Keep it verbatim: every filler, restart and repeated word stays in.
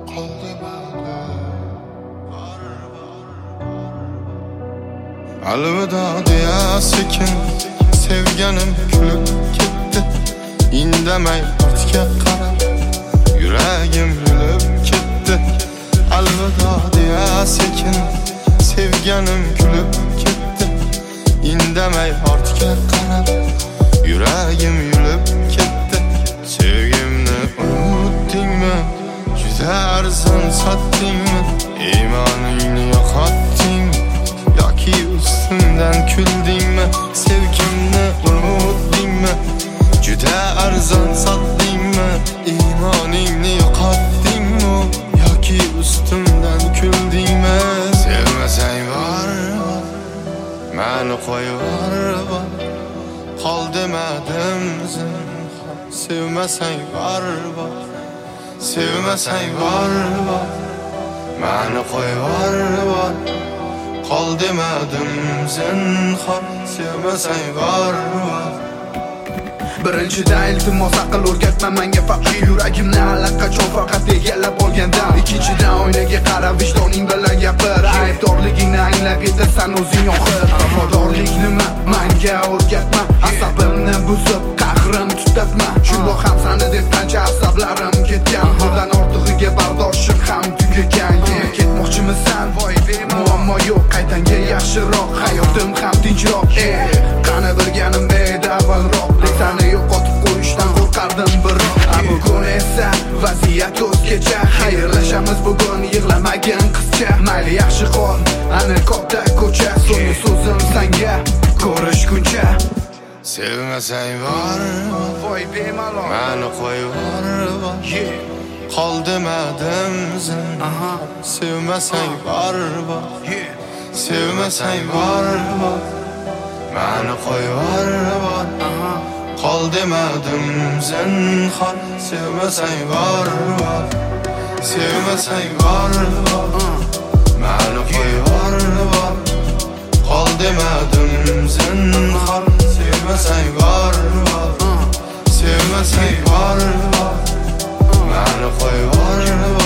Alvida deya sekin sevganim kulib ketdi. Indamay ortga qarab yuragim yulib ketdi. Alvida deya sekin sevganim kulib ketdi. Indamay ortga qarab yuragim yulib ketdi. Sevgimni unutdingmi? Juda arzon sotdingmi? Iymoningni yo'qotding yoki ustimdan kuldingmi? Sevgimni unutdingmi? Juda arzon sotdingmi? Iymoningni yo'qotdingmi yoki ustimdan kuldingmi? Sevmasang bor, meni qo'yib yubor. Qol demadim zinhor. Sevmasang bor, sevmasang bor, meni qo'yib yubor. Qol demadim zinhor. Sevmasang bor. Birinchidan iltimos aql o'rgatma menga faqat yuragimni allaqachon faqat egallab olgandan. Ikkinchidan oynaga qarab vijdoning bilan gapir. Aybdorligingni anglab yetasan o'zing oxir. Vafodorlik nima? Menga o'rgatma. Asabimni buzib qahrim tutatma. Shundoq ham sani deb qancha asablarim ketgan. Bundan ortig'iga bardoshim ham tugagan. Ketmoqchimisan? Voy muammo yo'q, qaytanga yaxshiroq. Hayotim ham tinchroq. Ey, qani bilganim edi avvalroq. Seni yo'qotib qo'yishdan qo'rqardim biroq. Bugun esa vaziyat o'zgacha. Xayrlashamiz bugun, yig'lamagin qizcha. Mayli yaxshi qol, ana katta ko'cha. So'nggi so'zim senga ko'rishguncha. Sevmasang bor, voy bemalol meni qo'yib yubor. Qol demadim zinhor. Sevmasang bor, sevmasang bor, meni qo'yib yubor. Qol demadim zinhor. Sevmasang bor, sevmasang bor, meni qo'yib yubor. Qol demadim zinhor. Sevmasang bor, sevmasang bor, meni qo'yib yubor.